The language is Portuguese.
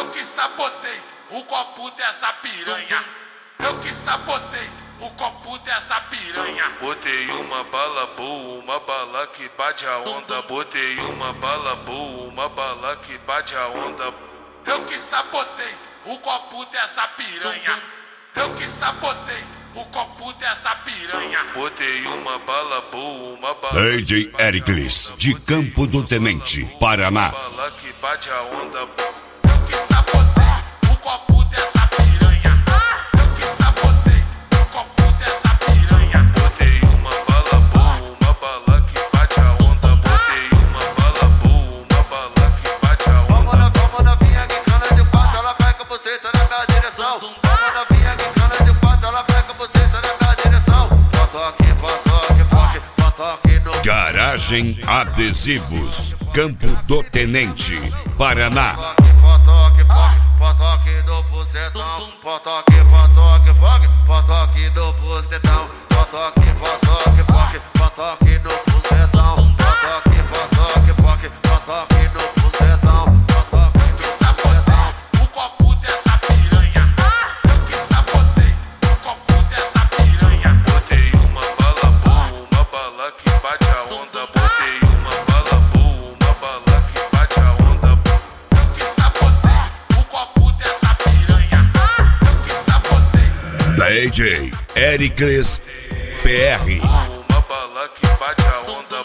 Eu que sabotei o copo dessa piranha. Eu que sabotei o copo dessa piranha. Botei uma bala boa, uma bala que bate a onda. Botei uma bala boa, uma bala que bate a onda. Eu que sabotei o copo dessa piranha. Eu que sabotei o copo dessa piranha. Botei uma bala boa, uma bala DJ Ericles, de Campo do Tenente, Paraná. Uma bala que bate a onda. Eu que sabotei o copo dessa piranha. Eu que sabotei o copo dessa piranha. Botei uma bala boa, uma bala que bate a onda. Botei uma bala boa, uma bala que bate a onda. Vamos novinha que cana de pato, ela vai com a buceta na minha direção. Vamos novinha que cana de pato, ela vai com a buceta na minha direção. Potoque, potoque, poque, potoque no... Garagem Adesivos, Campo do Tenente, Paraná. Potoque, poque, potoque no bucetão. Potoque, potoque, poque, potoque no bucetão. Potoque, potoque, poque, potoque no bucetão. Potoque, potoque, poque, potoque no bucetão. Potoque Eu que sabotei o copo dessa piranha. Eu que sabotei o copo dessa piranha. Botei uma bala boa, uma bala que bate a onda. Botei uma bala boa, uma bala que bate a onda. Eu que sabotei o copo dessa piranha. Eu que sabotei. DJ Ericles PR. Uma bala que bate a onda.